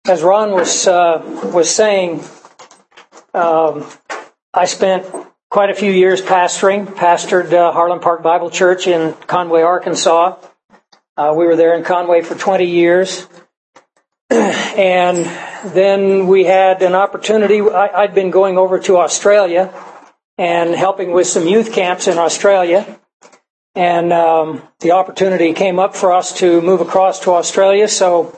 As Ron was saying, I spent quite a few years pastored Harlan Park Bible Church in Conway, Arkansas. We were there in Conway for 20 years. And then we had an opportunity. I'd been going over to Australia and helping with some youth camps in Australia. And the opportunity came up for us to move across to Australia. So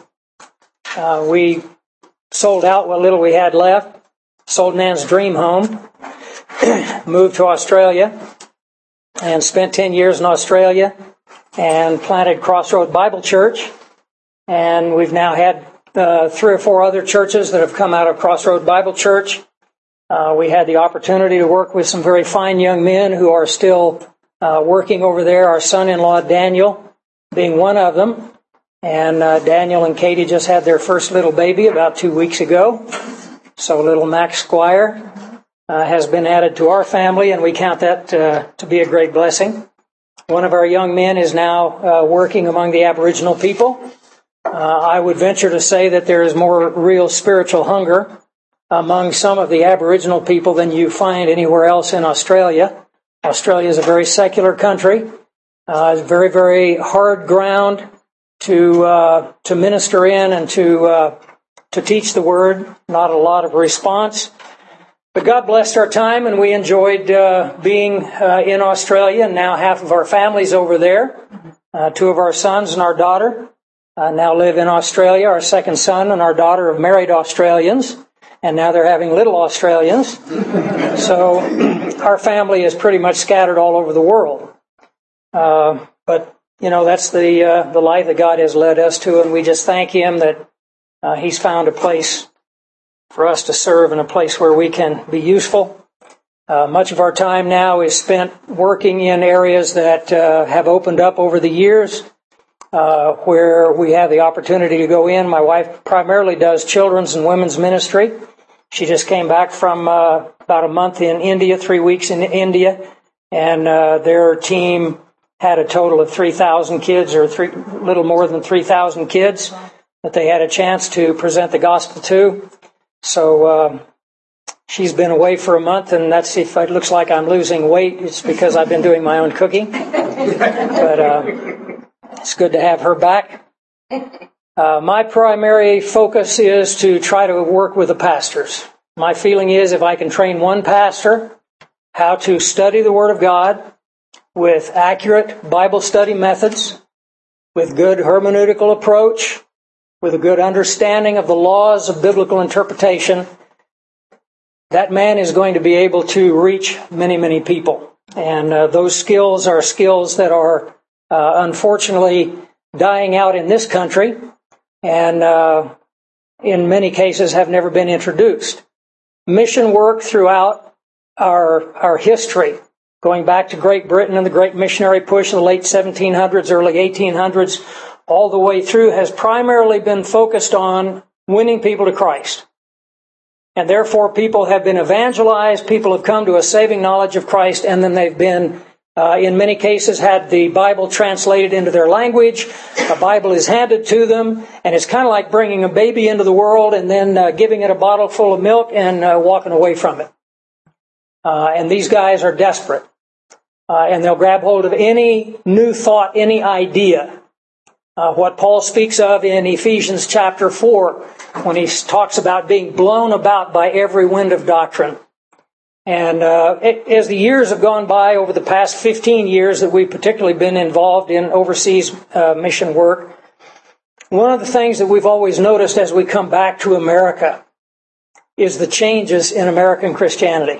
we sold out what little we had left, sold Nan's dream home, moved to Australia, and spent 10 years in Australia and planted Crossroad Bible Church. And we've now had 3 or 4 other churches that have come out of Crossroad Bible Church. We had the opportunity to work with some very fine young men who are still working over there, our son-in-law Daniel being one of them. And Daniel and Katie just had their first little baby about 2 weeks ago. So little Max Squire has been added to our family, and we count that to be a great blessing. One of our young men is now working among the Aboriginal people. I would venture to say that there is more real spiritual hunger among some of the Aboriginal people than you find anywhere else in Australia. Australia is a very secular country. It's very, very hard ground to minister in and to teach the word. Not a lot of response. But God blessed our time, and we enjoyed being in Australia, and now half of our family's over there. 2 of our sons and our daughter now live in Australia. Our second son and our daughter have married Australians, and now they're having little Australians. So our family is pretty much scattered all over the world. But you know, that's the life that God has led us to, and we just thank Him that He's found a place for us to serve and a place where we can be useful. Much of our time now is spent working in areas that have opened up over the years, where we have the opportunity to go in. My wife primarily does children's and women's ministry. She just came back from about a month in India, 3 weeks in India, and their team had a total of 3,000 kids, or little more than 3,000 kids that they had a chance to present the gospel to. So she's been away for a month, and that's if it looks like I'm losing weight, it's because I've been doing my own cooking. But it's good to have her back. My primary focus is to try to work with the pastors. My feeling is if I can train one pastor how to study the Word of God with accurate Bible study methods, with good hermeneutical approach, with a good understanding of the laws of biblical interpretation, that man is going to be able to reach many, many people. And those skills are skills that are unfortunately dying out in this country, and in many cases have never been introduced. Mission work throughout our history, going back to Great Britain and the great missionary push in the late 1700s, early 1800s, all the way through, has primarily been focused on winning people to Christ. And therefore, people have been evangelized, people have come to a saving knowledge of Christ, and then they've been, in many cases, had the Bible translated into their language. A Bible is handed to them, and it's kind of like bringing a baby into the world and then giving it a bottle full of milk and walking away from it. And these guys are desperate. And they'll grab hold of any new thought, any idea. What Paul speaks of in Ephesians chapter 4, when he talks about being blown about by every wind of doctrine. And as the years have gone by, over the past 15 years that we've particularly been involved in overseas mission work, one of the things that we've always noticed as we come back to America is the changes in American Christianity.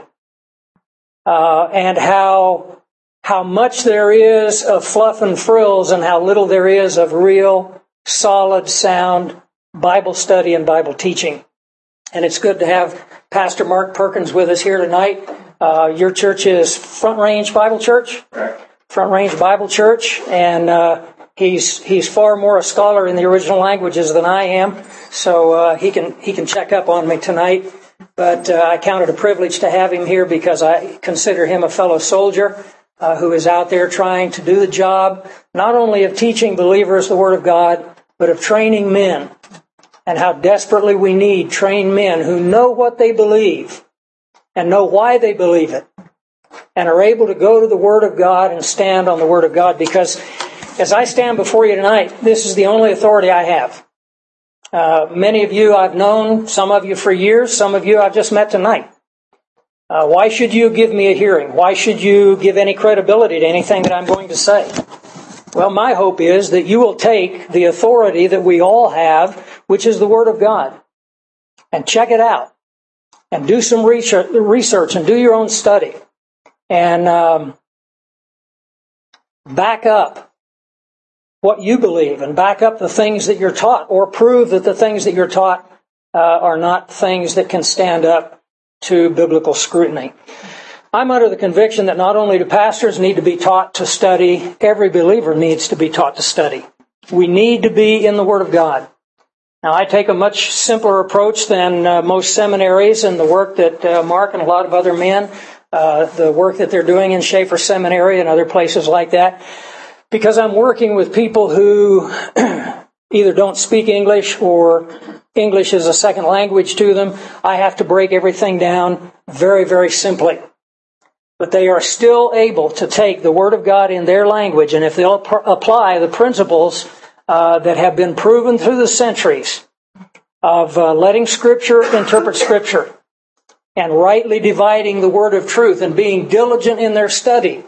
And how much there is of fluff and frills and how little there is of real, solid, sound Bible study and Bible teaching. And it's good to have Pastor Mark Perkins with us here tonight. Your church is Front Range Bible Church? Front Range Bible Church. And he's far more a scholar in the original languages than I am. So he can check up on me tonight. But I count it a privilege to have him here because I consider him a fellow soldier who is out there trying to do the job, not only of teaching believers the Word of God, but of training men and how desperately we need trained men who know what they believe and know why they believe it and are able to go to the Word of God and stand on the Word of God, because as I stand before you tonight, this is the only authority I have. Many of you I've known, some of you for years, some of you I've just met tonight. Why should you give me a hearing? Why should you give any credibility to anything that I'm going to say? Well, my hope is that you will take the authority that we all have, which is the Word of God, and check it out, and do some research and do your own study, and back up what you believe and back up the things that you're taught, or prove that the things that you're taught are not things that can stand up to biblical scrutiny. I'm under the conviction that not only do pastors need to be taught to study, every believer needs to be taught to study. We need to be in the Word of God. Now, I take a much simpler approach than most seminaries and the work that Mark and a lot of other men, the work that they're doing in Schaeffer Seminary and other places like that, because I'm working with people who either don't speak English or English is a second language to them. I have to break everything down very, very simply. But they are still able to take the Word of God in their language, and if they'll apply the principles that have been proven through the centuries of letting Scripture interpret Scripture and rightly dividing the word of truth and being diligent in their study,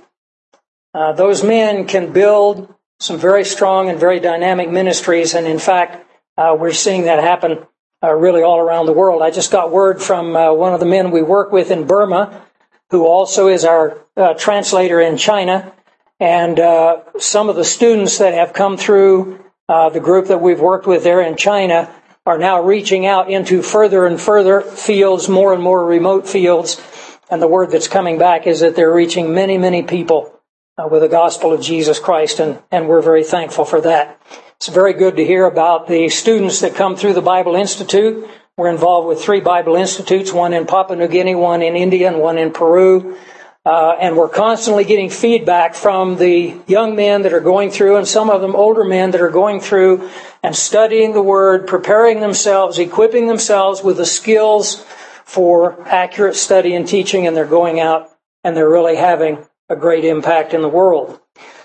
those men can build some very strong and very dynamic ministries. And in fact, we're seeing that happen really all around the world. I just got word from one of the men we work with in Burma, who also is our translator in China, and some of the students that have come through the group that we've worked with there in China are now reaching out into further and further fields, more and more remote fields, and the word that's coming back is that they're reaching many, many people with the gospel of Jesus Christ, and we're very thankful for that. It's very good to hear about the students that come through the Bible Institute. We're involved with 3 Bible Institutes, one in Papua New Guinea, one in India, and one in Peru. And we're constantly getting feedback from the young men that are going through, and some of them older men that are going through and studying the Word, preparing themselves, equipping themselves with the skills for accurate study and teaching, and they're going out and they're really having a great impact in the world.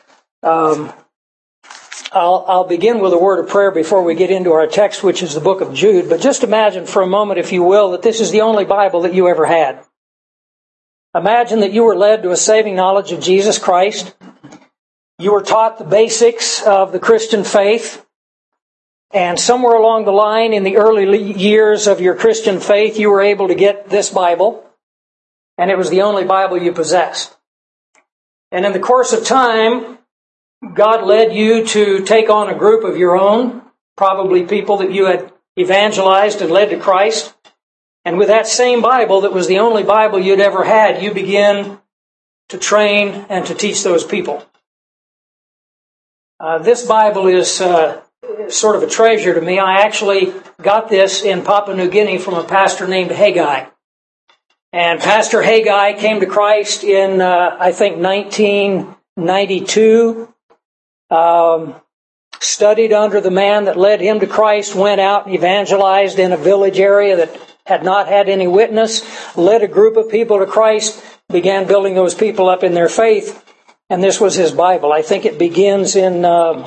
I'll begin with a word of prayer before we get into our text, which is the book of Jude. But just imagine for a moment, if you will, that this is the only Bible that you ever had. Imagine that you were led to a saving knowledge of Jesus Christ. You were taught the basics of the Christian faith. And somewhere along the line in the early years of your Christian faith, you were able to get this Bible. And it was the only Bible you possessed. And in the course of time, God led you to take on a group of your own, probably people that you had evangelized and led to Christ. And with that same Bible that was the only Bible you'd ever had, you began to train and to teach those people. This Bible is sort of a treasure to me. I actually got this in Papua New Guinea from a pastor named Haggai. And Pastor Haggai came to Christ in, I think, 1992. Studied under the man that led him to Christ, went out and evangelized in a village area that had not had any witness, led a group of people to Christ, began building those people up in their faith, and this was his Bible. I think it begins in,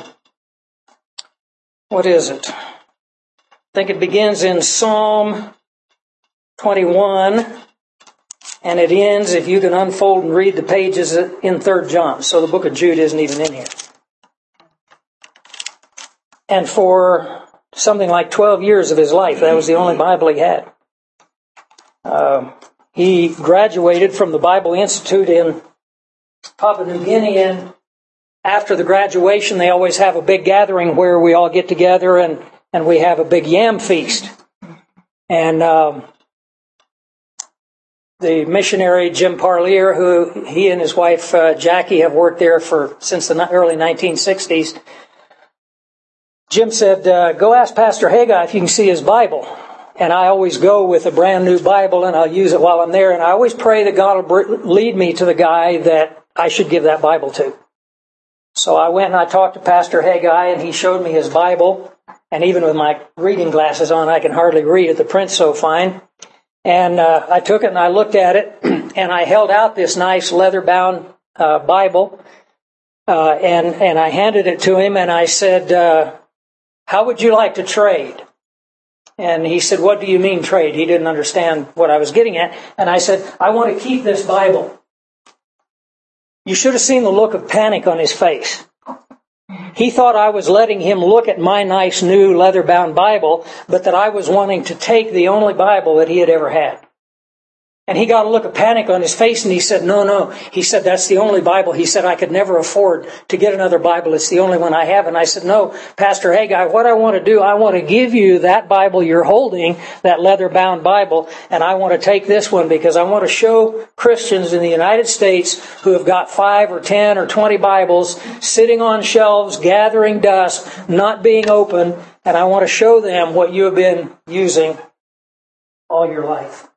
what is it? I think it begins in Psalm 21, and it ends, if you can unfold and read the pages, in 3 John. So the book of Jude isn't even in here. And for something like 12 years of his life, that was the only Bible he had. He graduated from the Bible Institute in Papua New Guinea, and after the graduation, they always have a big gathering where we all get together and we have a big yam feast. And the missionary Jim Parlier, who he and his wife Jackie have worked there since the early 1960s, Jim said, go ask Pastor Haggai if you can see his Bible. And I always go with a brand new Bible, and I'll use it while I'm there. And I always pray that God will lead me to the guy that I should give that Bible to. So I went and I talked to Pastor Haggai, and he showed me his Bible. And even with my reading glasses on, I can hardly read it. The print's so fine. And I took it and I looked at it, and I held out this nice leather-bound Bible, and I handed it to him, and I said, how would you like to trade? And he said, what do you mean trade? He didn't understand what I was getting at. And I said, I want to keep this Bible. You should have seen the look of panic on his face. He thought I was letting him look at my nice new leather-bound Bible, but that I was wanting to take the only Bible that he had ever had. And he got a look of panic on his face, and he said, no. He said, that's the only Bible. He said, I could never afford to get another Bible. It's the only one I have. And I said, no, Pastor Haggai, what I want to do, I want to give you that Bible you're holding, that leather-bound Bible, and I want to take this one because I want to show Christians in the United States who have got 5 or 10 or 20 Bibles sitting on shelves, gathering dust, not being opened, and I want to show them what you have been using all your life.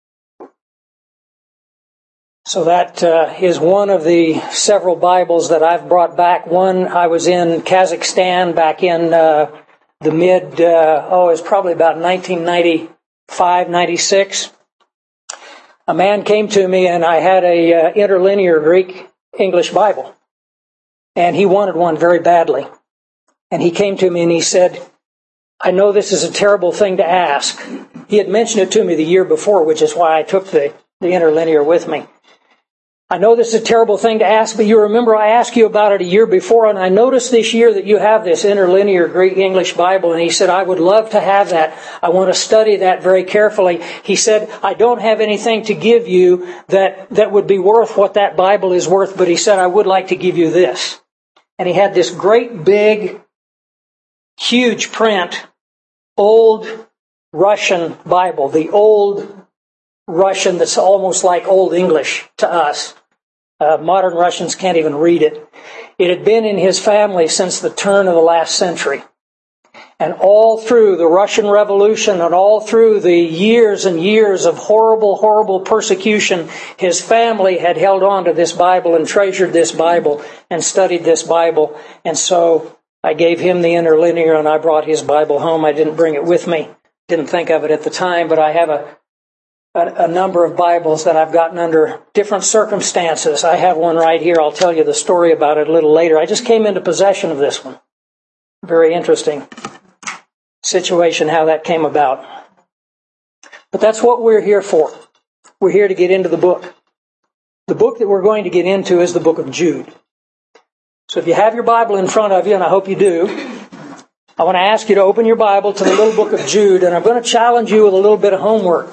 So that is one of the several Bibles that I've brought back. One, I was in Kazakhstan back in the mid, it was probably about 1995, 96. A man came to me, and I had a interlinear Greek English Bible. And he wanted one very badly. And he came to me and he said, I know this is a terrible thing to ask. He had mentioned it to me the year before, which is why I took the interlinear with me. I know this is a terrible thing to ask, but you remember I asked you about it a year before, and I noticed this year that you have this interlinear Greek English Bible, and he said, I would love to have that. I want to study that very carefully. He said, I don't have anything to give you that would be worth what that Bible is worth, but he said, I would like to give you this. And he had this great big, huge print, old Russian Bible, the old Russian that's almost like Old English to us. Modern Russians can't even read it. It had been in his family since the turn of the last century. And all through the Russian Revolution and all through the years and years of horrible, horrible persecution, his family had held on to this Bible and treasured this Bible and studied this Bible. And so I gave him the interlinear and I brought his Bible home. I didn't bring it with me. Didn't think of it at the time, but I have a number of Bibles that I've gotten under different circumstances. I have one right here. I'll tell you the story about it a little later. I just came into possession of this one. Very interesting situation how that came about. But that's what we're here for. We're here to get into the book. The book that we're going to get into is the book of Jude. So if you have your Bible in front of you, and I hope you do, I want to ask you to open your Bible to the little book of Jude, and I'm going to challenge you with a little bit of homework.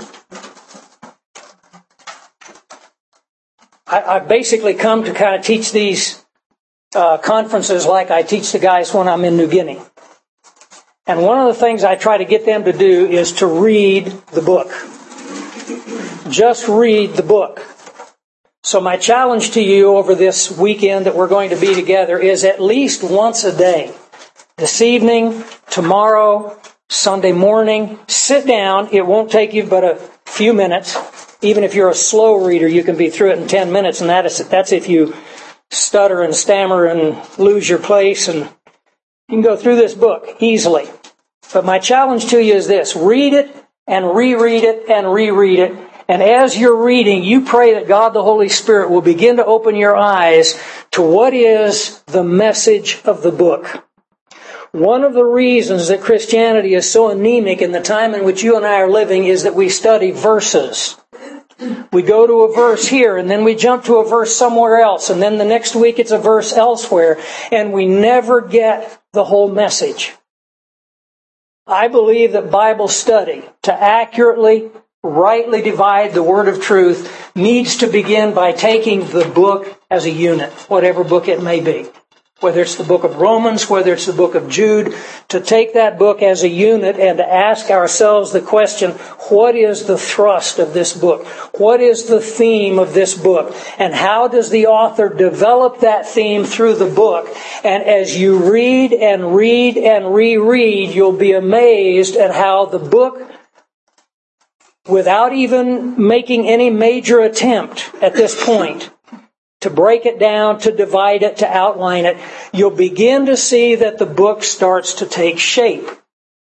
I've basically come to kind of teach these conferences like I teach the guys when I'm in New Guinea. And one of the things I try to get them to do is to read the book. Just read the book. So my challenge to you over this weekend that we're going to be together is at least once a day. This evening, tomorrow, Sunday morning, sit down. It won't take you but a few minutes. Even if you're a slow reader, you can be through it in 10 minutes, and that's if you stutter and stammer and lose your place, and you can go through this book easily. But my challenge to you is this: read it and reread it and reread it. And as you're reading, you pray that God the Holy Spirit will begin to open your eyes to what is the message of the book. One of the reasons that Christianity is so anemic in the time in which you and I are living is that we study verses. We go to a verse here, and then we jump to a verse somewhere else, and then the next week it's a verse elsewhere, and we never get the whole message. I believe that Bible study, to accurately, rightly divide the word of truth, needs to begin by taking the book as a unit, whatever book it may be. Whether it's the book of Romans, whether it's the book of Jude, to take that book as a unit and to ask ourselves the question, what is the thrust of this book? What is the theme of this book? And how does the author develop that theme through the book? And as you read and read and reread, you'll be amazed at how the book, without even making any major attempt at this point, to break it down, to divide it, to outline it, you'll begin to see that the book starts to take shape.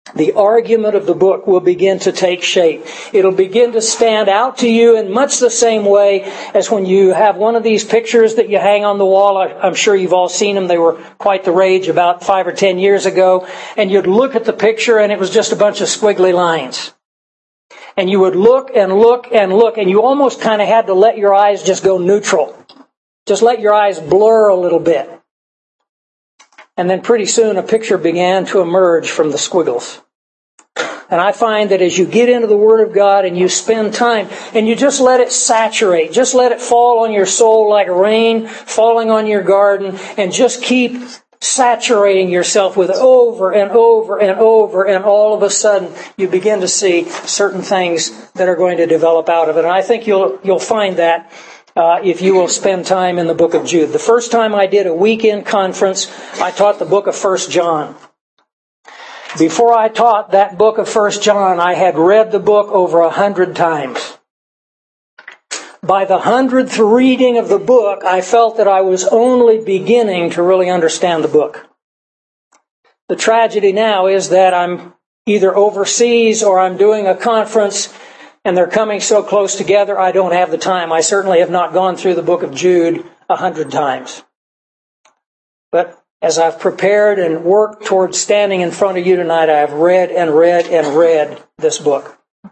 the argument of the book will begin to take shape. It'll begin to stand out to you in much the same way as when you have one of these pictures that you hang on the wall. I'm sure you've all seen them. They were quite the rage about 5 or 10 years ago. And you'd look at the picture and it was just a bunch of squiggly lines. And you would look and look and look, and you almost kind of had to let your eyes just go neutral. Just let your eyes blur a little bit. And then pretty soon a picture began to emerge from the squiggles. And I find that as you get into the Word of God and you spend time and you just let it saturate, just let it fall on your soul like rain falling on your garden, and just keep saturating yourself with it over and over and over, and all of a sudden you begin to see certain things that are going to develop out of it. And I think you'll find that if you will spend time in the book of Jude. The first time I did a weekend conference, I taught the book of 1 John. Before I taught that book of 1 John, I had read the book over 100 times. By the 100th reading of the book, I felt that I was only beginning to really understand the book. The tragedy now is that I'm either overseas or I'm doing a conference and they're coming so close together, I don't have the time. I certainly have not gone through the book of Jude 100 times. But as I've prepared and worked towards standing in front of you tonight, I have read and read and read this book.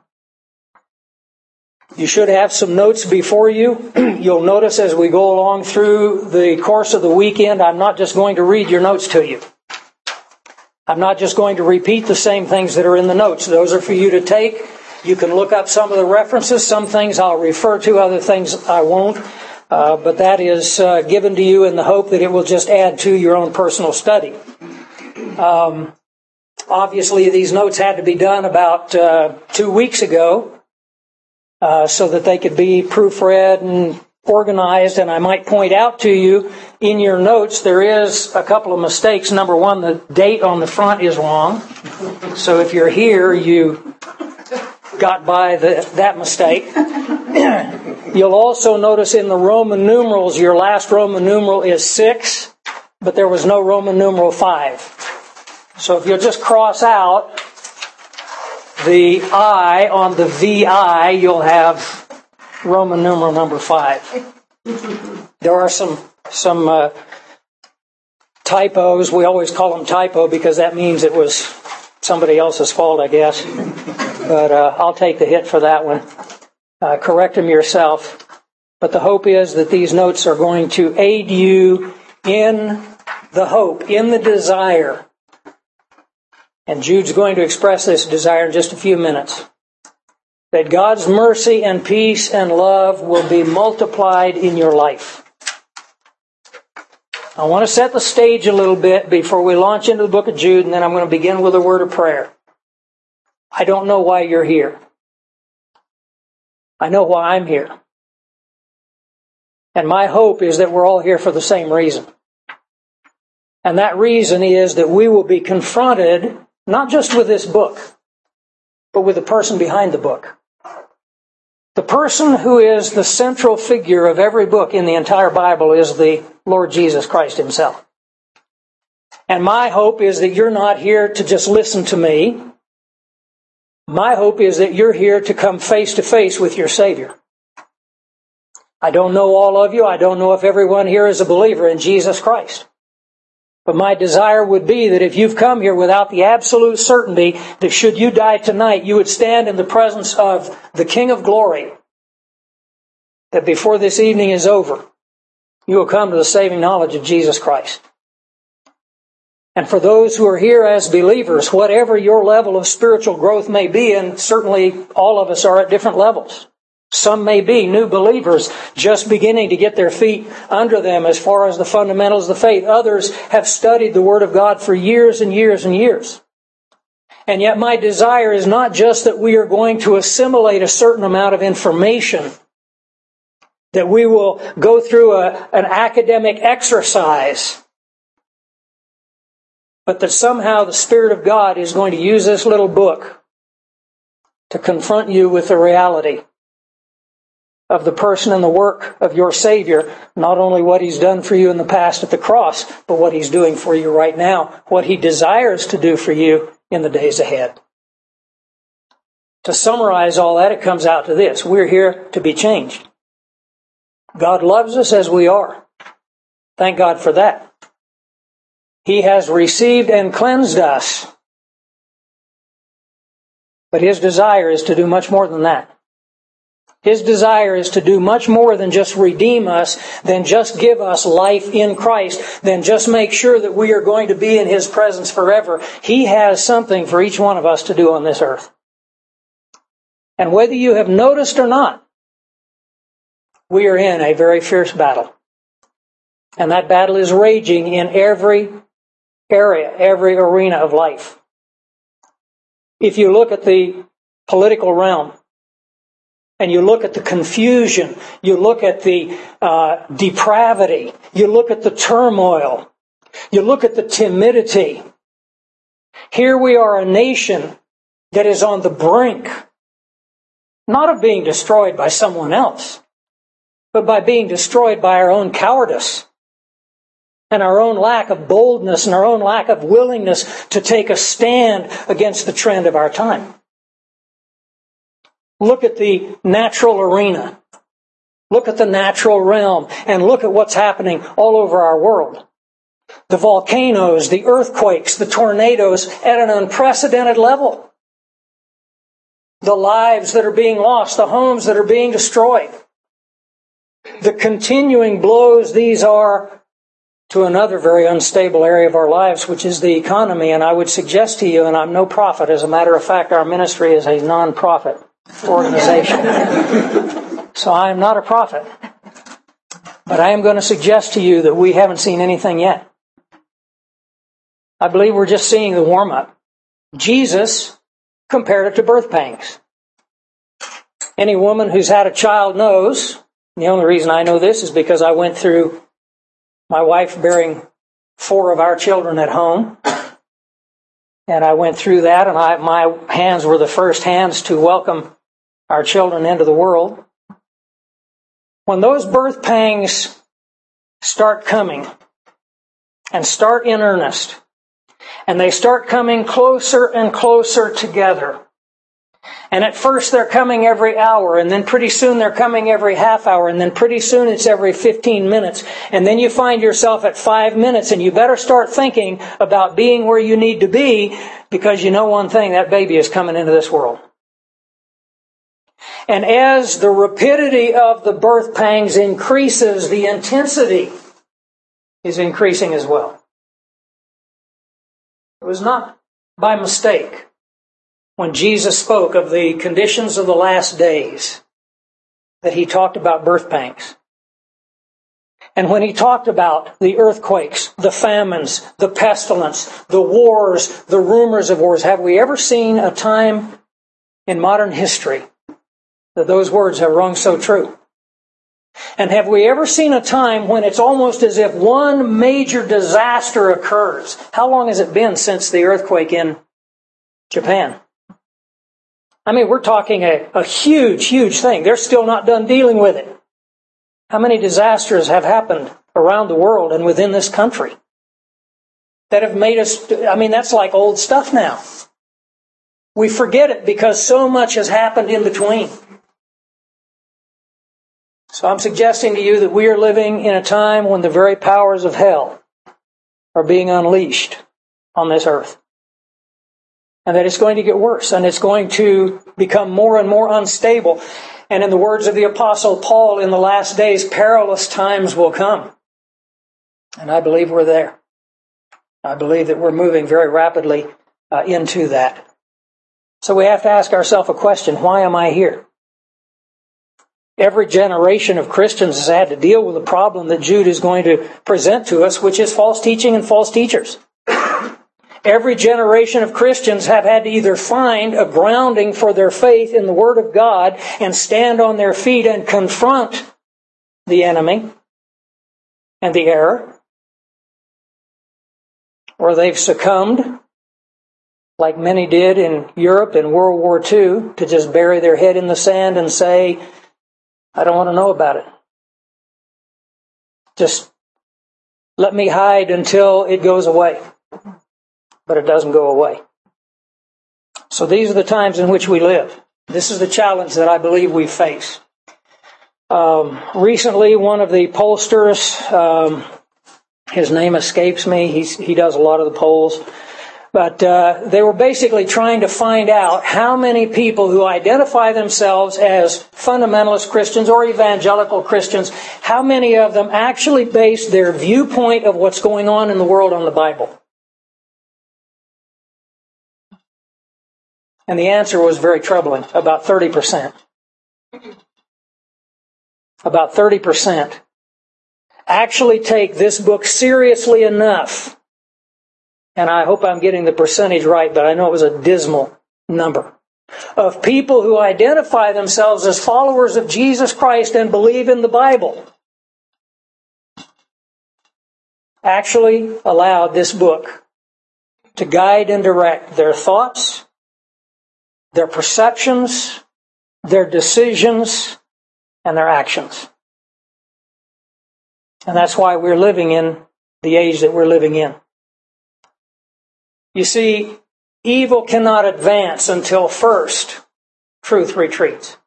You should have some notes before you. You'll notice as we go along through the course of the weekend, I'm not just going to read your notes to you. I'm not just going to repeat the same things that are in the notes. Those are for you to take. You can look up some of the references. Some things I'll refer to, other things I won't. But that is given to you in the hope that it will just add to your own personal study. Obviously, these notes had to be done about 2 weeks ago so that they could be proofread and organized. And I might point out to you in your notes there is a couple of mistakes. Number one, the date on the front is wrong. So if you're here, you got by that mistake. You'll also notice in the Roman numerals, your last Roman numeral is 6, but there was no Roman numeral 5. So if you'll just cross out the I on the VI, you'll have Roman numeral number 5. There are some typos. We always call them typo because that means it was somebody else's fault, I guess. But I'll take the hit for that one. Correct them yourself. But the hope is that these notes are going to aid you in the hope, in the desire. And Jude's going to express this desire in just a few minutes. That God's mercy and peace and love will be multiplied in your life. I want to set the stage a little bit before we launch into the book of Jude, and then I'm going to begin with a word of prayer. I don't know why you're here. I know why I'm here. And my hope is that we're all here for the same reason. And that reason is that we will be confronted not just with this book, but with the person behind the book. The person who is the central figure of every book in the entire Bible is the Lord Jesus Christ himself. And my hope is that you're not here to just listen to me. My hope is that you're here to come face to face with your Savior. I don't know all of you. I don't know if everyone here is a believer in Jesus Christ. But my desire would be that if you've come here without the absolute certainty that should you die tonight, you would stand in the presence of the King of Glory, that before this evening is over, you will come to the saving knowledge of Jesus Christ. And for those who are here as believers, whatever your level of spiritual growth may be, and certainly all of us are at different levels. Some may be new believers just beginning to get their feet under them as far as the fundamentals of the faith. Others have studied the Word of God for years and years and years. And yet my desire is not just that we are going to assimilate a certain amount of information, that we will go through an academic exercise, but that somehow the Spirit of God is going to use this little book to confront you with the reality of the person and the work of your Savior, not only what He's done for you in the past at the cross, but what He's doing for you right now, what He desires to do for you in the days ahead. To summarize all that, it comes out to this. We're here to be changed. God loves us as we are. Thank God for that. He has received and cleansed us. But His desire is to do much more than that. His desire is to do much more than just redeem us, than just give us life in Christ, than just make sure that we are going to be in His presence forever. He has something for each one of us to do on this earth. And whether you have noticed or not, we are in a very fierce battle. And that battle is raging in every area, every arena of life. If you look at the political realm, and you look at the confusion, you look at the depravity, you look at the turmoil, you look at the timidity. Here we are, a nation that is on the brink, not of being destroyed by someone else, but by being destroyed by our own cowardice and our own lack of boldness and our own lack of willingness to take a stand against the trend of our time. Look at the natural arena. Look at the natural realm and look at what's happening all over our world. The volcanoes, the earthquakes, the tornadoes at an unprecedented level. The lives that are being lost, the homes that are being destroyed. The continuing blows these are to another very unstable area of our lives, which is the economy. And I would suggest to you, and I'm no prophet, as a matter of fact, our ministry is a non-profit organization. So I am not a prophet. But I am going to suggest to you that we haven't seen anything yet. I believe we're just seeing the warm-up. Jesus compared it to birth pangs. Any woman who's had a child knows, the only reason I know this is because I went through my wife bearing 4 of our children at home. And I went through that, and my hands were the first hands to welcome our children into the world. When those birth pangs start coming, and start in earnest, and they start coming closer and closer together, and at first they're coming every hour, and then pretty soon they're coming every half hour, and then pretty soon it's every 15 minutes, and then you find yourself at 5 minutes, and you better start thinking about being where you need to be, because you know one thing, that baby is coming into this world. And as the rapidity of the birth pangs increases, the intensity is increasing as well. It was not by mistake when Jesus spoke of the conditions of the last days that He talked about birth pangs. And when He talked about the earthquakes, the famines, the pestilence, the wars, the rumors of wars, have we ever seen a time in modern history that those words have rung so true? And have we ever seen a time when it's almost as if one major disaster occurs? How long has it been since the earthquake in Japan? I mean, we're talking a huge, huge thing. They're still not done dealing with it. How many disasters have happened around the world and within this country that have made us, I mean, that's like old stuff now. We forget it because so much has happened in between. So I'm suggesting to you that we are living in a time when the very powers of hell are being unleashed on this earth. And that it's going to get worse, and it's going to become more and more unstable. And in the words of the Apostle Paul, in the last days, perilous times will come. And I believe we're there. I believe that we're moving very rapidly into that. So we have to ask ourselves a question: why am I here? Every generation of Christians has had to deal with a problem that Jude is going to present to us, which is false teaching and false teachers. Every generation of Christians have had to either find a grounding for their faith in the Word of God and stand on their feet and confront the enemy and the error, or they've succumbed, like many did in Europe in World War II, to just bury their head in the sand and say, I don't want to know about it. Just let me hide until it goes away. But it doesn't go away. So these are the times in which we live. This is the challenge that I believe we face. Recently, one of the pollsters, his name escapes me. He does a lot of the polls. But they were basically trying to find out how many people who identify themselves as fundamentalist Christians or evangelical Christians, how many of them actually base their viewpoint of what's going on in the world on the Bible. And the answer was very troubling, about 30%. About 30% actually take this book seriously enough. And I hope I'm getting the percentage right, but I know it was a dismal number of people who identify themselves as followers of Jesus Christ and believe in the Bible actually allowed this book to guide and direct their thoughts, their perceptions, their decisions, and their actions. And that's why we're living in the age that we're living in. You see, evil cannot advance until first truth retreats.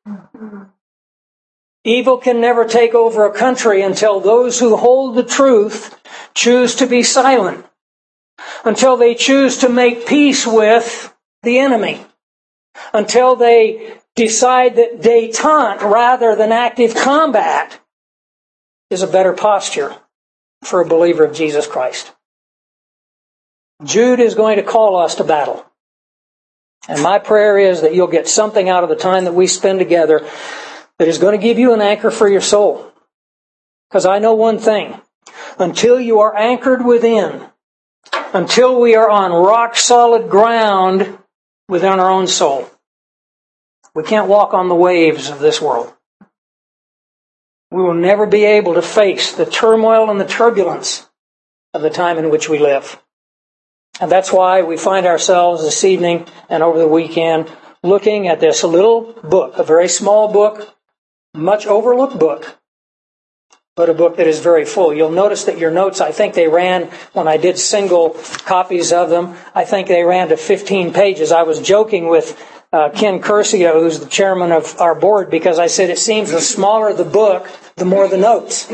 Evil can never take over a country until those who hold the truth choose to be silent, until they choose to make peace with the enemy, until they decide that détente rather than active combat is a better posture for a believer of Jesus Christ. Jude is going to call us to battle. And my prayer is that you'll get something out of the time that we spend together that is going to give you an anchor for your soul. Because I know one thing. Until you are anchored within, until we are on rock solid ground within our own soul, we can't walk on the waves of this world. We will never be able to face the turmoil and the turbulence of the time in which we live. And that's why we find ourselves this evening and over the weekend looking at this little book, a very small book, much overlooked book, but a book that is very full. You'll notice that your notes, I think they ran, when I did single copies of them, I think they ran to 15 pages. I was joking with Ken Curcio, who's the chairman of our board, because I said it seems the smaller the book, the more the notes.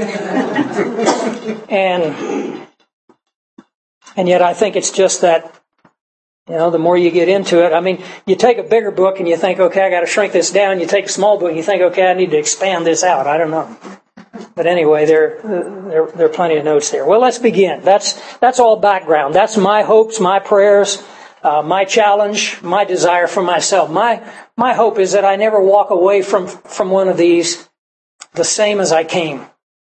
And yet I think it's just that, the more you get into it. I mean, you take a bigger book and you think, okay, I got to shrink this down. You take a small book and you think, okay, I need to expand this out. I don't know. But anyway, there are plenty of notes there. Well, let's begin. That's all background. That's my hopes, my prayers, my challenge, my desire for myself. My hope is that I never walk away from one of these the same as I came.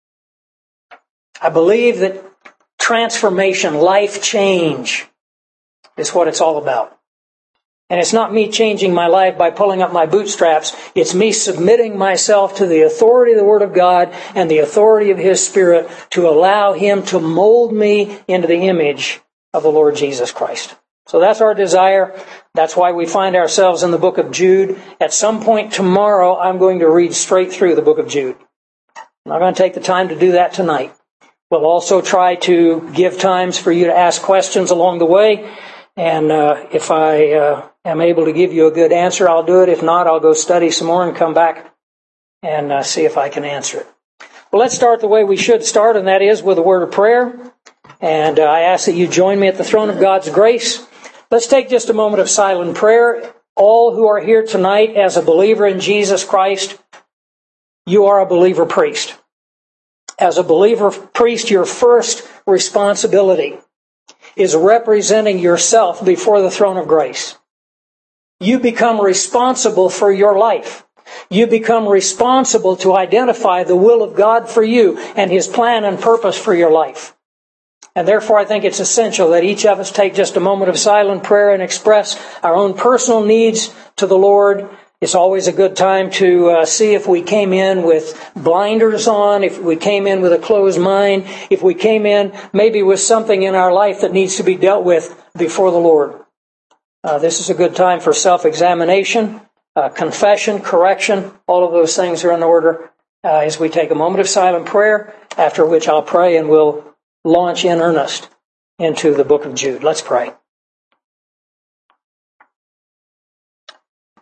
I believe that transformation, life change is what it's all about. And it's not me changing my life by pulling up my bootstraps. It's me submitting myself to the authority of the Word of God and the authority of His Spirit to allow Him to mold me into the image of the Lord Jesus Christ. So that's our desire. That's why we find ourselves in the book of Jude. At some point tomorrow, I'm going to read straight through the book of Jude. I'm not going to take the time to do that tonight. We'll also try to give times for you to ask questions along the way. And if I am able to give you a good answer, I'll do it. If not, I'll go study some more and come back and see if I can answer it. Well, let's start the way we should start, and that is with a word of prayer. And I ask that you join me at the throne of God's grace. Let's take just a moment of silent prayer. All who are here tonight as a believer in Jesus Christ, you are a believer priest. As a believer priest, your first responsibility is representing yourself before the throne of grace. You become responsible for your life. You become responsible to identify the will of God for you and His plan and purpose for your life. And therefore, I think it's essential that each of us take just a moment of silent prayer and express our own personal needs to the Lord. It's always a good time to see if we came in with blinders on, if we came in with a closed mind, if we came in maybe with something in our life that needs to be dealt with before the Lord. This is a good time for self-examination, confession, correction. All of those things are in order as we take a moment of silent prayer, after which I'll pray and we'll launch in earnest into the book of Jude. Let's pray.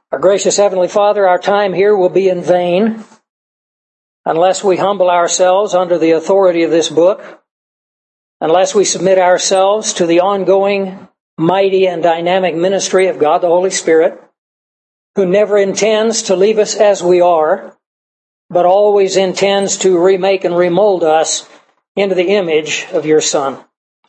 Our gracious Heavenly Father, our time here will be in vain unless we humble ourselves under the authority of this book, unless we submit ourselves to the ongoing, mighty, and dynamic ministry of God the Holy Spirit, who never intends to leave us as we are, but always intends to remake and remold us into the image of your Son.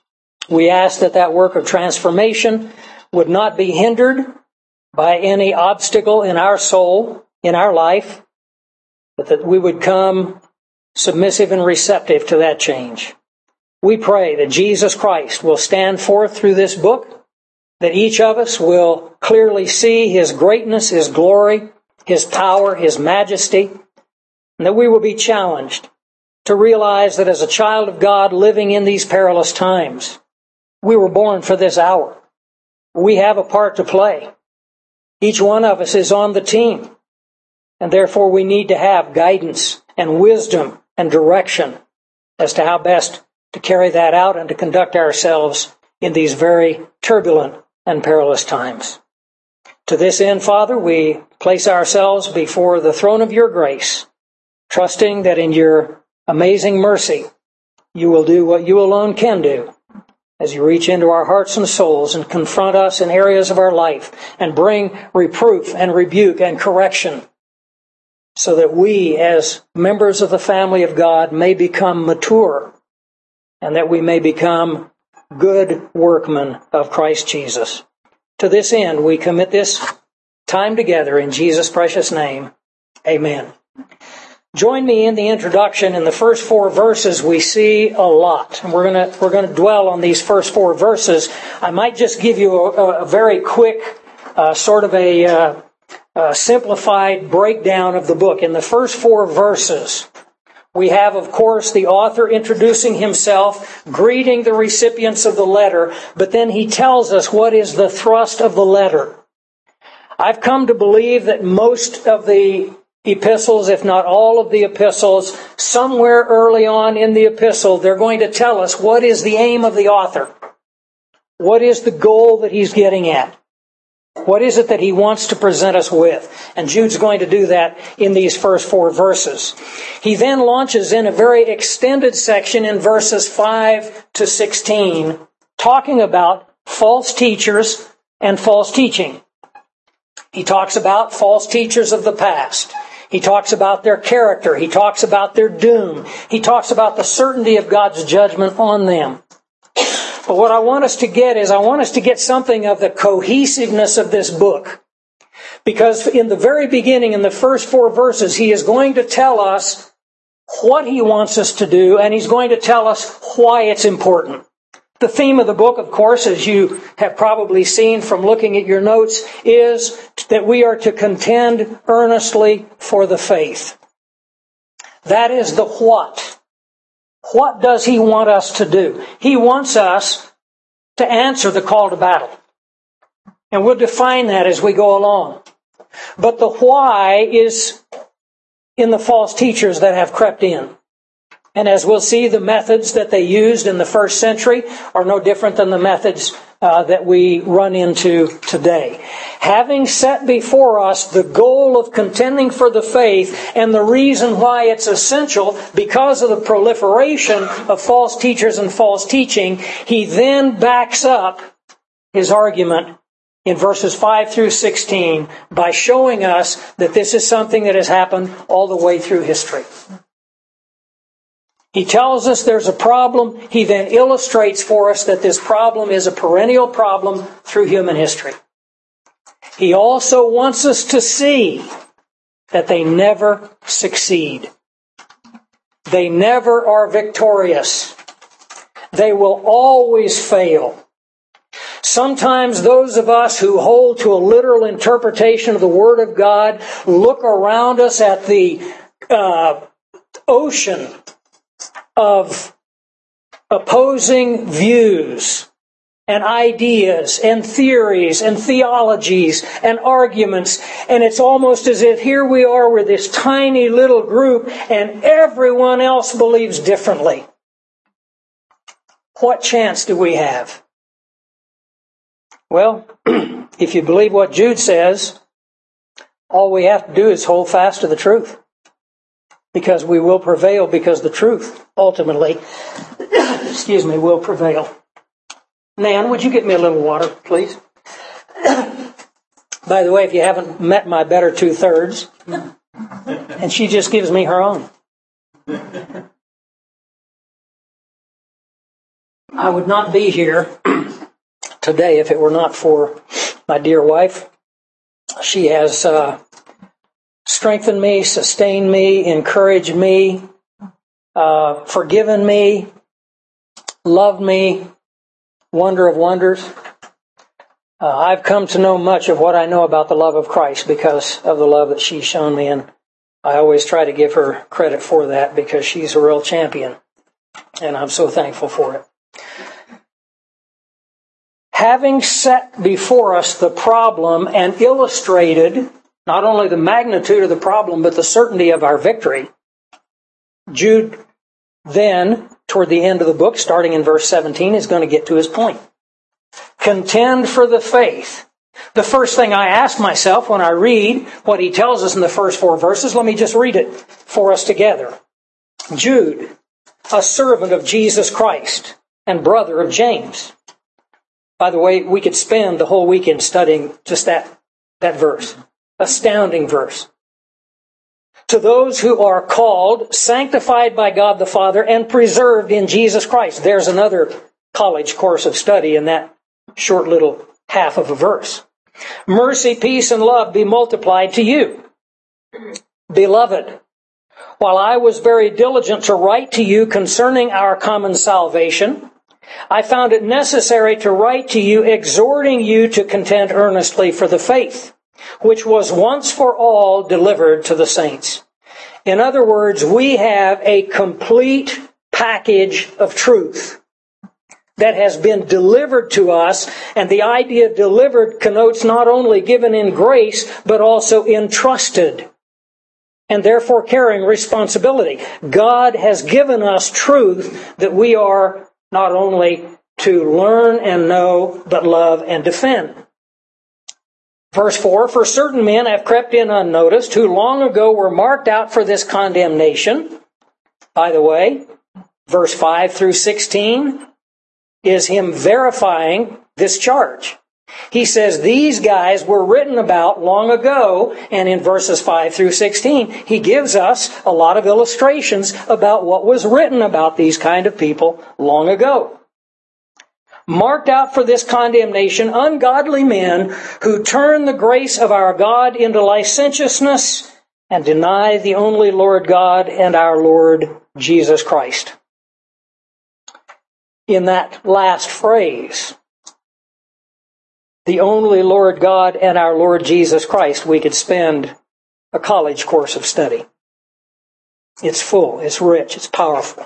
We ask that that work of transformation would not be hindered by any obstacle in our soul, in our life, but that we would come submissive and receptive to that change. We pray that Jesus Christ will stand forth through this book, that each of us will clearly see His greatness, His glory, His power, His majesty, and that we will be challenged to realize that as a child of God living in these perilous times, we were born for this hour. We have a part to play. Each one of us is on the team, and therefore we need to have guidance and wisdom and direction as to how best to carry that out and to conduct ourselves in these very turbulent and perilous times. To this end, Father, we place ourselves before the throne of your grace, trusting that in your amazing mercy, you will do what you alone can do as you reach into our hearts and souls and confront us in areas of our life and bring reproof and rebuke and correction so that we, as members of the family of God, may become mature and that we may become good workmen of Christ Jesus. To this end, we commit this time together in Jesus' precious name. Amen. Join me in the introduction. In the first 4 verses, we see a lot, and we're going to dwell on these first 4 verses. I might just give you a very quick, sort of a simplified breakdown of the book. In the first 4 verses, we have, of course, the author introducing himself, greeting the recipients of the letter, but then he tells us what is the thrust of the letter. I've come to believe that most of the epistles, if not all of the epistles, somewhere early on in the epistle, they're going to tell us what is the aim of the author. What is the goal that he's getting at? What is it that he wants to present us with? And Jude's going to do that in these first 4 verses. He then launches in a very extended section in verses 5 to 16, talking about false teachers and false teaching. He talks about false teachers of the past. He talks about their character. He talks about their doom. He talks about the certainty of God's judgment on them. But what I want us to get is I want us to get something of the cohesiveness of this book. Because in the very beginning, in the first 4 verses, he is going to tell us what he wants us to do, and he's going to tell us why it's important. The theme of the book, of course, as you have probably seen from looking at your notes, is that we are to contend earnestly for the faith. That is the what. What does he want us to do? He wants us to answer the call to battle. And we'll define that as we go along. But the why is in the false teachers that have crept in. And as we'll see, the methods that they used in the first century are no different than the methods that we run into today. Having set before us the goal of contending for the faith and the reason why it's essential because of the proliferation of false teachers and false teaching, he then backs up his argument in verses 5 through 16 by showing us that this is something that has happened all the way through history. He tells us there's a problem. He then illustrates for us that this problem is a perennial problem through human history. He also wants us to see that they never succeed. They never are victorious. They will always fail. Sometimes those of us who hold to a literal interpretation of the Word of God look around us at the ocean of opposing views and ideas and theories and theologies and arguments, and it's almost as if here we are with this tiny little group and everyone else believes differently. What chance do we have? Well, if you believe what Jude says, All we have to do is hold fast to the truth. Because we will prevail, because the truth ultimately, will prevail. Nan, would you get me a little water, please? By the way, if you haven't met my better two-thirds, and she just gives me her own. I would not be here today if it were not for my dear wife. She has strengthened me, sustained me, encouraged me, forgiven me, loved me, wonder of wonders. I've come to know much of what I know about the love of Christ because of the love that she's shown me, and I always try to give her credit for that because she's a real champion, and I'm so thankful for it. Having set before us the problem and illustrated not only the magnitude of the problem, but the certainty of our victory, Jude then, toward the end of the book, starting in verse 17, is going to get to his point. Contend for the faith. The first thing I ask myself when I read what he tells us in the first 4 verses, let me just read it for us together. Jude, a servant of Jesus Christ and brother of James. By the way, we could spend the whole weekend studying just that verse. Astounding verse. To those who are called, sanctified by God the Father, and preserved in Jesus Christ. There's another college course of study in that short little half of a verse. Mercy, peace, and love be multiplied to you. Beloved, while I was very diligent to write to you concerning our common salvation, I found it necessary to write to you, exhorting you to contend earnestly for the faith, which was once for all delivered to the saints. In other words, we have a complete package of truth that has been delivered to us, and the idea of delivered connotes not only given in grace, but also entrusted, and therefore carrying responsibility. God has given us truth that we are not only to learn and know, but love and defend. Verse 4, for certain men have crept in unnoticed, who long ago were marked out for this condemnation. By the way, verse 5 through 16 is him verifying this charge. He says these guys were written about long ago, and in verses 5 through 16, he gives us a lot of illustrations about what was written about these kind of people long ago. Marked out for this condemnation, ungodly men who turn the grace of our God into licentiousness and deny the only Lord God and our Lord Jesus Christ. In that last phrase, the only Lord God and our Lord Jesus Christ, we could spend a college course of study. It's full, it's rich, it's powerful.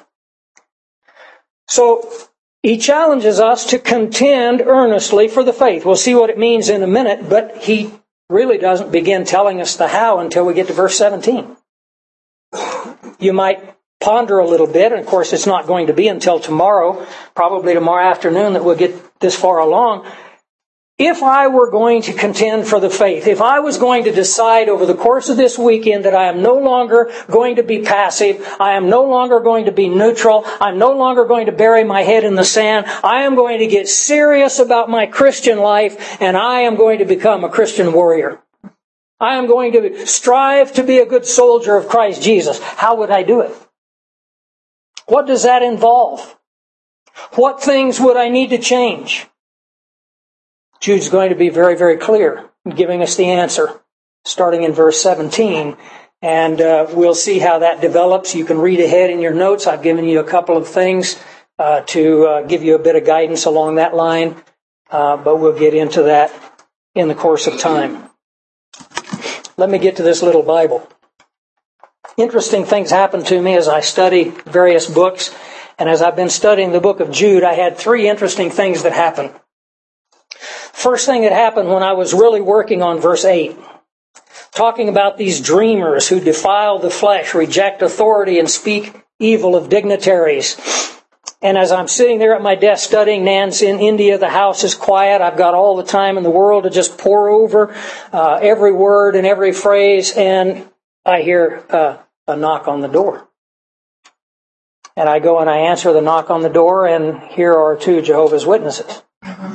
So, he challenges us to contend earnestly for the faith. We'll see what it means in a minute, but he really doesn't begin telling us the how until we get to verse 17. You might ponder a little bit, and of course it's not going to be until tomorrow, probably tomorrow afternoon, that we'll get this far along. If I were going to contend for the faith, if I was going to decide over the course of this weekend that I am no longer going to be passive, I am no longer going to be neutral, I'm no longer going to bury my head in the sand, I am going to get serious about my Christian life, and I am going to become a Christian warrior. I am going to strive to be a good soldier of Christ Jesus. How would I do it? What does that involve? What things would I need to change? Jude's going to be very, very clear in giving us the answer, starting in verse 17. And we'll see how that develops. You can read ahead in your notes. I've given you a couple of things to give you a bit of guidance along that line. But we'll get into that in the course of time. Let me get to this little Bible. Interesting things happen to me as I study various books. And as I've been studying the book of Jude, I had 3 interesting things that happened. First thing that happened when I was really working on verse 8, talking about these dreamers who defile the flesh, reject authority, and speak evil of dignitaries. And as I'm sitting there at my desk studying, Nan's in India, the house is quiet. I've got all the time in the world to just pour over every word and every phrase. And I hear a knock on the door. And I go and I answer the knock on the door, and here are two Jehovah's Witnesses.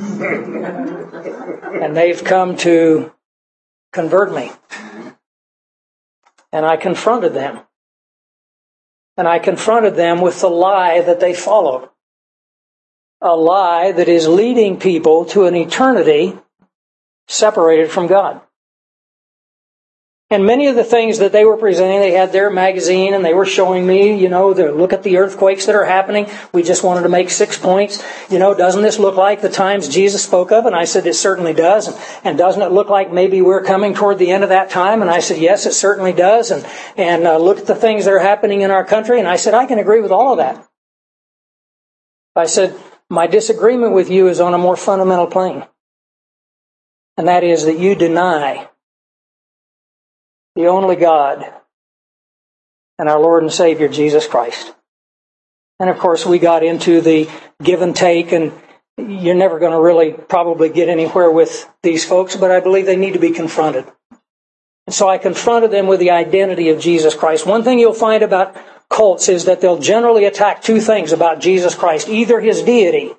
And they've come to convert me. And I confronted them. And I confronted them with the lie that they followed. A lie that is leading people to an eternity separated from God. And many of the things that they were presenting, they had their magazine and they were showing me, look at the earthquakes that are happening. We just wanted to make 6 points. Doesn't this look like the times Jesus spoke of? And I said, it certainly does. And doesn't it look like maybe we're coming toward the end of that time? And I said, yes, it certainly does. And look at the things that are happening in our country. And I said, I can agree with all of that. I said, my disagreement with you is on a more fundamental plane. And that is that you deny the only God and our Lord and Savior, Jesus Christ. And of course, we got into the give and take, and you're never going to really probably get anywhere with these folks, but I believe they need to be confronted. And so I confronted them with the identity of Jesus Christ. One thing you'll find about cults is that they'll generally attack two things about Jesus Christ, either his deity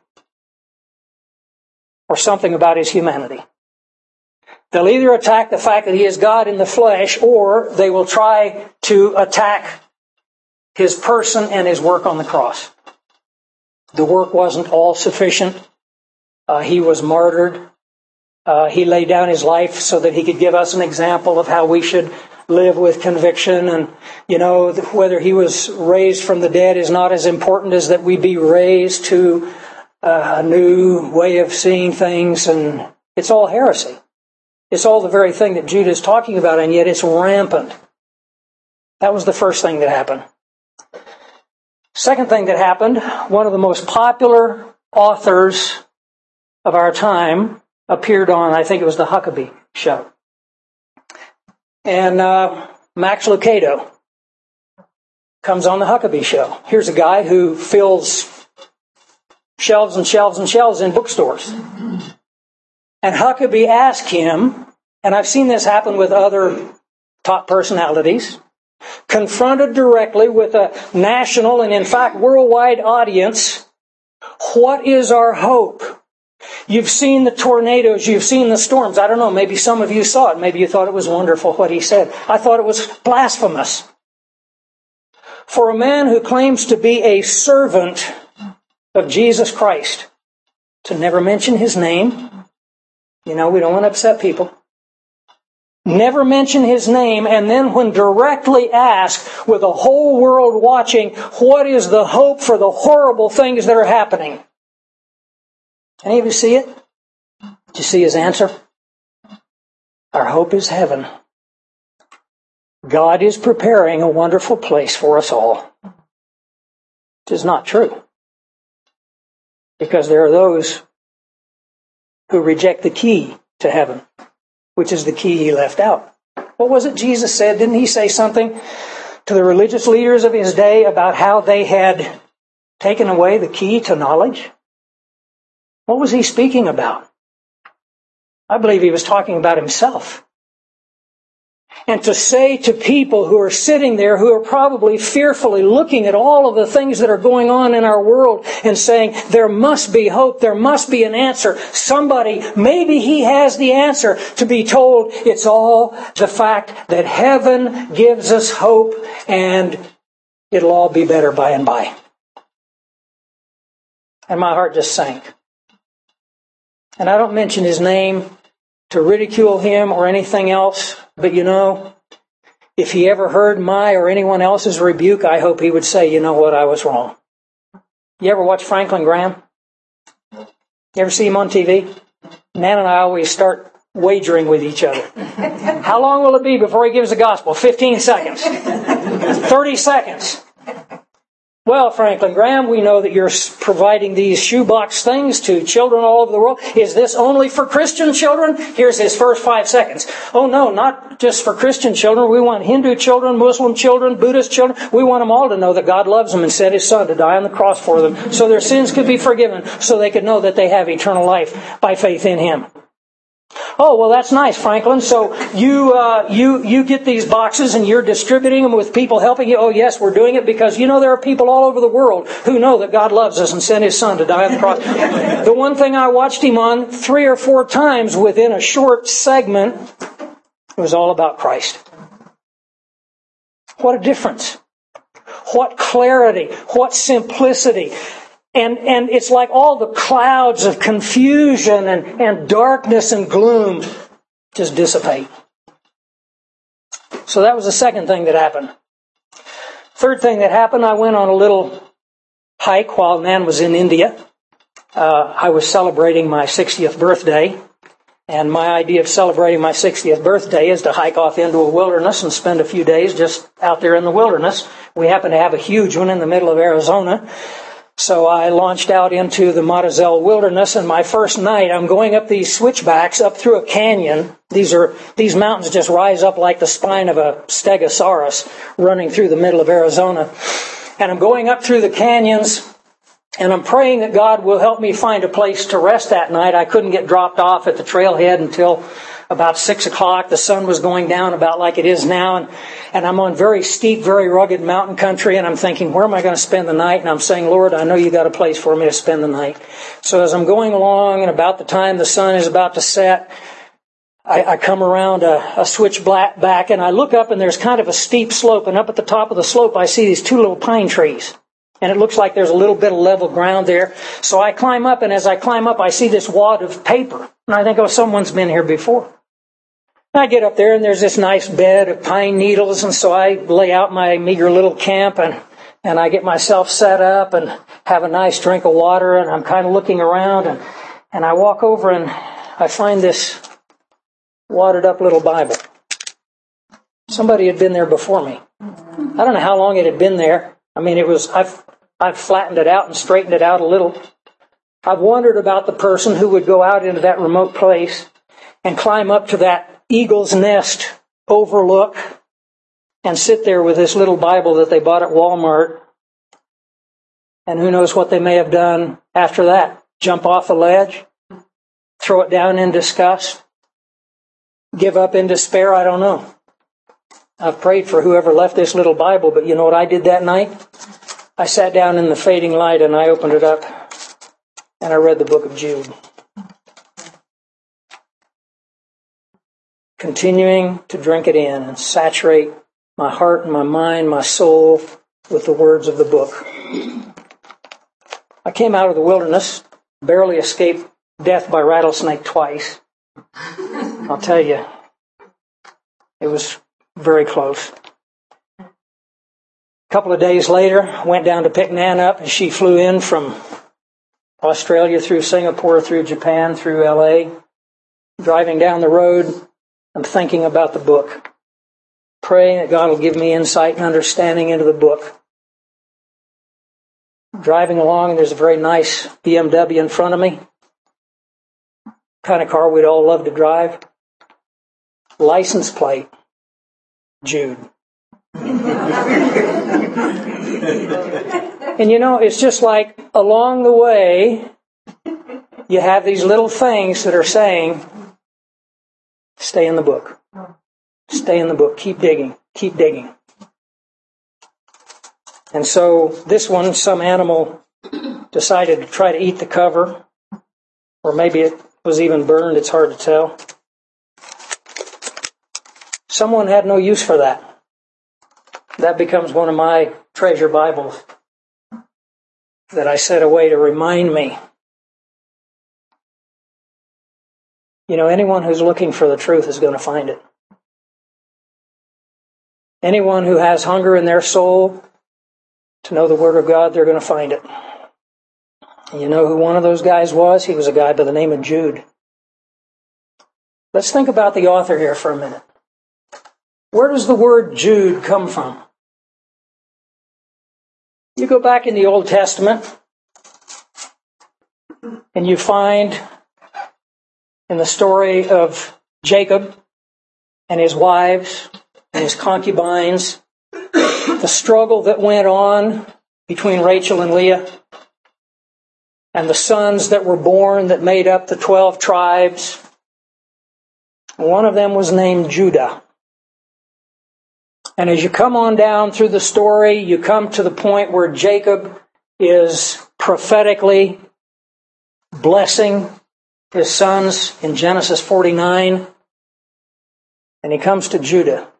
or something about his humanity. They'll either attack the fact that he is God in the flesh, or they will try to attack his person and his work on the cross. The work wasn't all sufficient. He was martyred. He laid down his life so that he could give us an example of how we should live with conviction. And, whether he was raised from the dead is not as important as that we be raised to a new way of seeing things. And it's all heresy. It's all the very thing that Judah is talking about, and yet it's rampant. That was the first thing that happened. Second thing that happened, one of the most popular authors of our time appeared on, I think it was the Huckabee show. And Max Lucado comes on the Huckabee show. Here's a guy who fills shelves and shelves and shelves in bookstores. And Huckabee asked him, and I've seen this happen with other top personalities, confronted directly with a national and in fact worldwide audience, what is our hope? You've seen the tornadoes, you've seen the storms. I don't know, maybe some of you saw it. Maybe you thought it was wonderful what he said. I thought it was blasphemous. For a man who claims to be a servant of Jesus Christ to never mention his name, we don't want to upset people. Never mention his name, and then when directly asked, with the whole world watching, what is the hope for the horrible things that are happening? Any of you see it? Did you see his answer? Our hope is heaven. God is preparing a wonderful place for us all. It is not true. Because there are those who reject the key to heaven, which is the key he left out. What was it Jesus said? Didn't he say something to the religious leaders of his day about how they had taken away the key to knowledge? What was he speaking about? I believe he was talking about himself. And to say to people who are sitting there, who are probably fearfully looking at all of the things that are going on in our world and saying, there must be hope, there must be an answer. Somebody, maybe he has the answer, to be told it's all the fact that heaven gives us hope and it'll all be better by and by. And my heart just sank. And I don't mention his name to ridicule him or anything else, but if he ever heard my or anyone else's rebuke, I hope he would say, you know what, I was wrong. You ever watch Franklin Graham? You ever see him on TV? Nan and I always start wagering with each other. How long will it be before he gives the gospel? 15 seconds. 30 seconds. Well, Franklin Graham, we know that you're providing these shoebox things to children all over the world. Is this only for Christian children? Here's his first 5 seconds. Oh no, not just for Christian children. We want Hindu children, Muslim children, Buddhist children. We want them all to know that God loves them and sent His Son to die on the cross for them so their sins could be forgiven, so they could know that they have eternal life by faith in Him. Oh, well, that's nice, Franklin. So you get these boxes and you're distributing them with people helping you. Oh, yes, we're doing it because, there are people all over the world who know that God loves us and sent His Son to die on the cross. The one thing I watched Him on 3 or 4 times within a short segment was all about Christ. What a difference. What clarity. What simplicity. And it's like all the clouds of confusion and darkness and gloom just dissipate. So that was the second thing that happened. Third thing that happened, I went on a little hike while Nan was in India. I was celebrating my 60th birthday. And my idea of celebrating my 60th birthday is to hike off into a wilderness and spend a few days just out there in the wilderness. We happen to have a huge one in the middle of Arizona. So I launched out into the Matazelle wilderness, and my first night I'm going up these switchbacks up through a canyon. These mountains just rise up like the spine of a stegosaurus running through the middle of Arizona. And I'm going up through the canyons, and I'm praying that God will help me find a place to rest that night. I couldn't get dropped off at the trailhead until about 6 o'clock. The sun was going down about like it is now, and I'm on very steep, very rugged mountain country, and I'm thinking, where am I going to spend the night? And I'm saying, Lord, I know you got a place for me to spend the night. So as I'm going along, and about the time the sun is about to set, I come around a switch back, and I look up, and there's kind of a steep slope, and up at the top of the slope, I see these 2 little pine trees. And it looks like there's a little bit of level ground there. So I climb up, and as I climb up, I see this wad of paper. And I think, oh, someone's been here before. I get up there, and there's this nice bed of pine needles, and so I lay out my meager little camp, and I get myself set up and have a nice drink of water, and I'm kind of looking around, and I walk over, and I find this wadded up little Bible. Somebody had been there before me. I don't know how long it had been there. I mean, I've flattened it out and straightened it out a little. I've wondered about the person who would go out into that remote place and climb up to that eagle's nest overlook and sit there with this little Bible that they bought at Walmart. And who knows what they may have done after that. Jump off the ledge, throw it down in disgust, give up in despair, I don't know. I've prayed for whoever left this little Bible, but you know what I did that night? I sat down in the fading light and I opened it up and I read the book of Jude. Continuing to drink it in and saturate my heart and my mind, my soul with the words of the book. I came out of the wilderness, barely escaped death by rattlesnake twice. I'll tell you, it was very close. A couple of days later, went down to pick Nan up, and she flew in from Australia through Singapore, through Japan, through LA. Driving down the road, I'm thinking about the book, praying that God will give me insight and understanding into the book. Driving along, and there's a very nice BMW in front of me. Kind of car we'd all love to drive. License plate, Jude. And you know, it's just like along the way, you have these little things that are saying, stay in the book. Stay in the book. Keep digging. Keep digging. And so this one, some animal decided to try to eat the cover, or maybe it was even burned. It's hard to tell. Someone had no use for that. That becomes one of my treasure Bibles that I set away to remind me. You know, anyone who's looking for the truth is going to find it. Anyone who has hunger in their soul to know the Word of God, they're going to find it. And you know who one of those guys was? He was a guy by the name of Jude. Let's think about the author here for a minute. Where does the word Jude come from? You go back in the Old Testament, and you find in the story of Jacob and his wives and his concubines, the struggle that went on between Rachel and Leah, and the sons that were born that made up the 12 tribes. One of them was named Judah. And as you come on down through the story, you come to the point where Jacob is prophetically blessing his sons in Genesis 49. And he comes to Judah.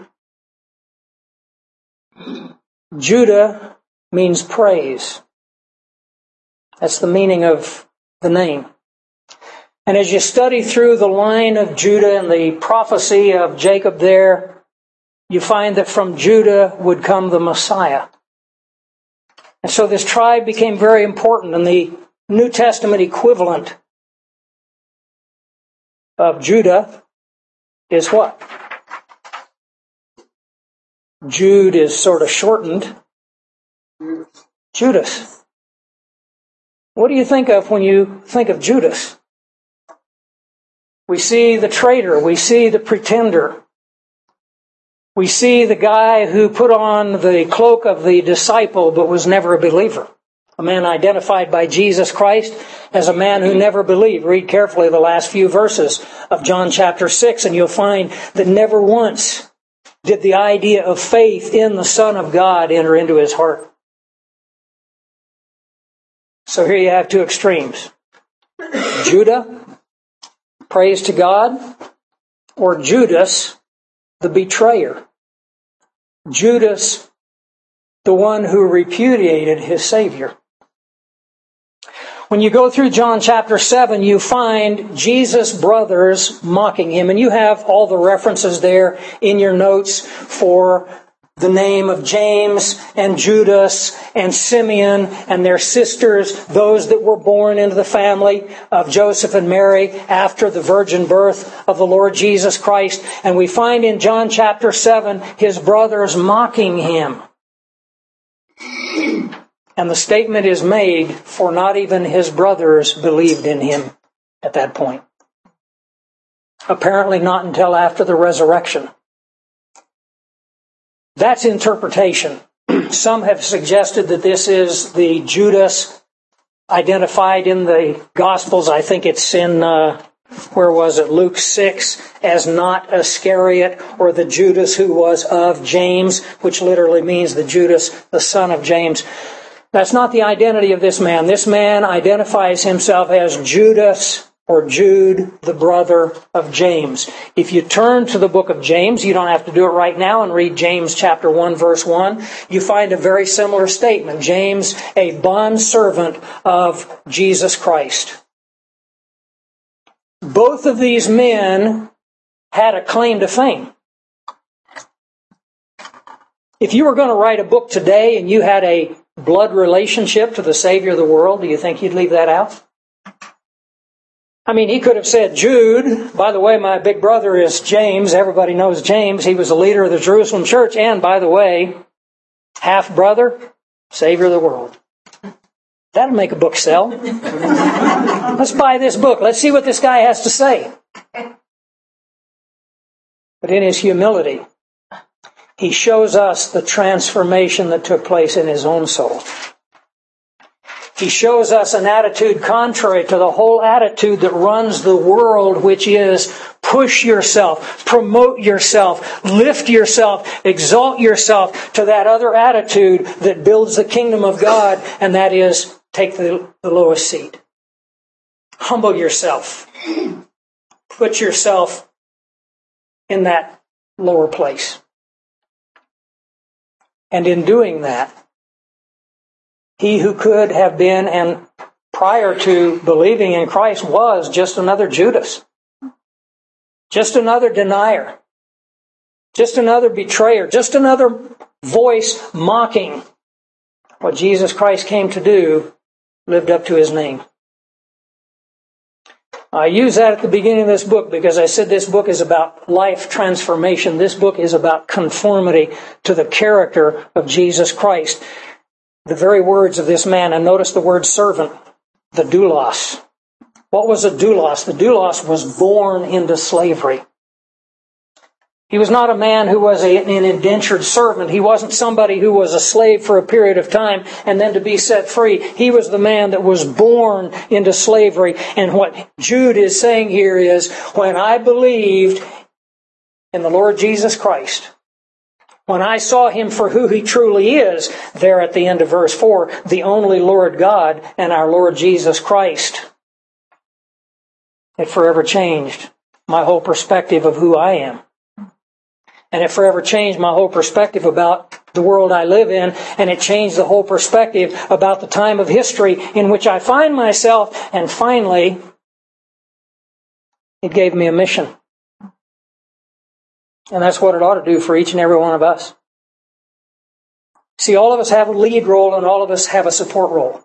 Judah means praise. That's the meaning of the name. And as you study through the line of Judah and the prophecy of Jacob there, you find that from Judah would come the Messiah. And so this tribe became very important, and the New Testament equivalent of Judah is what? Jude is sort of shortened. Judas. What do you think of when you think of Judas? We see the traitor. We see the pretender. We see the guy who put on the cloak of the disciple but was never a believer. A man identified by Jesus Christ as a man who never believed. Read carefully the last few verses of John chapter 6, and you'll find that never once did the idea of faith in the Son of God enter into his heart. So here you have two extremes. Judah, praise to God, or Judas, the betrayer. Judas, the one who repudiated his Savior. When you go through John chapter 7, you find Jesus' brothers mocking him. And you have all the references there in your notes for the name of James and Judas and Simeon and their sisters, those that were born into the family of Joseph and Mary after the virgin birth of the Lord Jesus Christ. And we find in John chapter 7 his brothers mocking him. And the statement is made, for not even his brothers believed in him at that point. Apparently not until after the resurrection. That's interpretation. Some have suggested that this is the Judas identified in the Gospels. I think it's in, Luke 6, as not Iscariot, or the Judas who was of James, which literally means the Judas, the son of James. That's not the identity of this man. This man identifies himself as Judas, or Jude, the brother of James. If you turn to the book of James, you don't have to do it right now, and read James chapter 1, verse 1, you find a very similar statement. James, a bondservant of Jesus Christ. Both of these men had a claim to fame. If you were going to write a book today and you had a blood relationship to the Savior of the world, do you think you'd leave that out? I mean, he could have said, Jude, by the way, my big brother is James. Everybody knows James. He was the leader of the Jerusalem church. And by the way, half brother, Savior of the world. That'll make a book sell. Let's buy this book. Let's see what this guy has to say. But in his humility, he shows us the transformation that took place in his own soul. He shows us an attitude contrary to the whole attitude that runs the world, which is push yourself, promote yourself, lift yourself, exalt yourself, to that other attitude that builds the kingdom of God, and that is take the lowest seat. Humble yourself. Put yourself in that lower place. And in doing that, he who could have been, and prior to believing in Christ, was just another Judas. Just another denier. Just another betrayer. Just another voice mocking what Jesus Christ came to do, lived up to his name. I use that at the beginning of this book because I said this book is about life transformation. This book is about conformity to the character of Jesus Christ. the very words of this man, and notice the word servant, the doulos. What was a doulos? The doulos was born into slavery. He was not a man who was an indentured servant. He wasn't somebody who was a slave for a period of time and then to be set free. He was the man that was born into slavery. And what Jude is saying here is, when I believed in the Lord Jesus Christ, when I saw Him for who He truly is, there at the end of verse 4, the only Lord God and our Lord Jesus Christ, it forever changed my whole perspective of who I am. And it forever changed my whole perspective about the world I live in, and it changed the whole perspective about the time of history in which I find myself, and finally, it gave me a mission. And that's what it ought to do for each and every one of us. See, all of us have a lead role and all of us have a support role.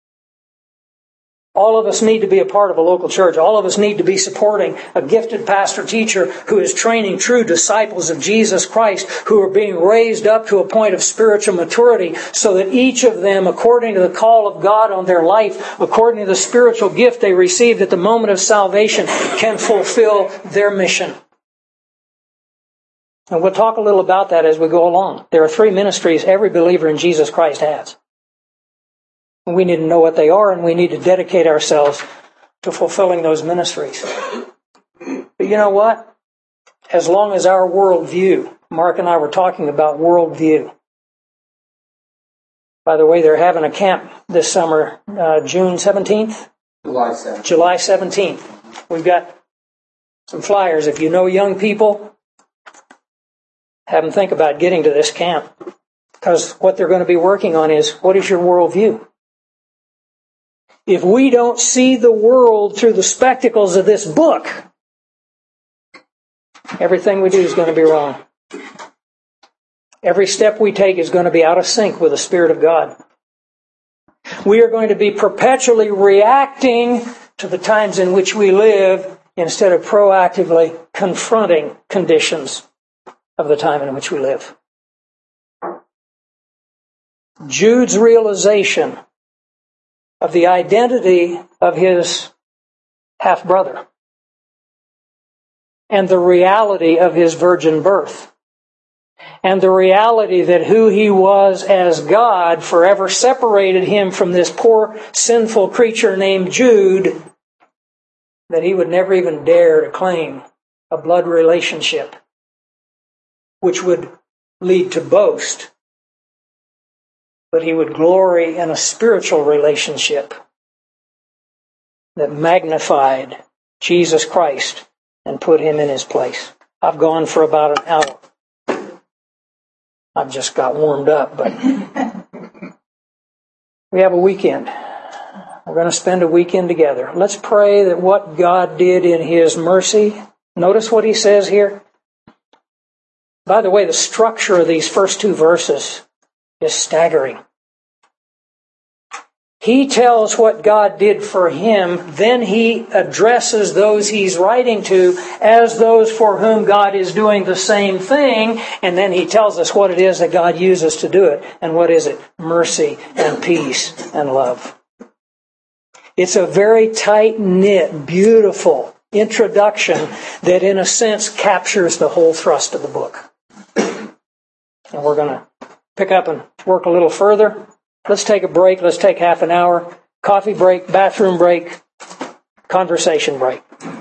All of us need to be a part of a local church. All of us need to be supporting a gifted pastor-teacher who is training true disciples of Jesus Christ, who are being raised up to a point of spiritual maturity, so that each of them, according to the call of God on their life, according to the spiritual gift they received at the moment of salvation, can fulfill their mission. And we'll talk a little about that as we go along. There are 3 ministries every believer in Jesus Christ has. We need to know what they are, and we need to dedicate ourselves to fulfilling those ministries. But you know what? As long as our worldview, Mark and I were talking about worldview. By the way, they're having a camp this summer, June 17th? July 17th. July 17th. We've got some flyers. If you know young people, have them think about getting to this camp. Because what they're going to be working on is, what is your worldview? If we don't see the world through the spectacles of this book, everything we do is going to be wrong. Every step we take is going to be out of sync with the Spirit of God. We are going to be perpetually reacting to the times in which we live instead of proactively confronting conditions of the time in which we live. Jude's realization of the identity of his half-brother and the reality of his virgin birth and the reality that who he was as God forever separated him from this poor sinful creature named Jude, that he would never even dare to claim a blood relationship which would lead to boast. But he would glory in a spiritual relationship that magnified Jesus Christ and put Him in His place. I've gone for about an hour. I've just got warmed up, but we have a weekend. We're going to spend a weekend together. Let's pray that what God did in His mercy, notice what He says here. By the way, the structure of these first 2 verses is staggering. He tells what God did for him, then he addresses those he's writing to as those for whom God is doing the same thing, and then he tells us what it is that God uses to do it. And what is it? Mercy and peace and love. It's a very tight-knit, beautiful introduction that in a sense captures the whole thrust of the book. And we're going to pick up and work a little further. Let's take a break. Let's take half an hour. Coffee break, bathroom break, conversation break.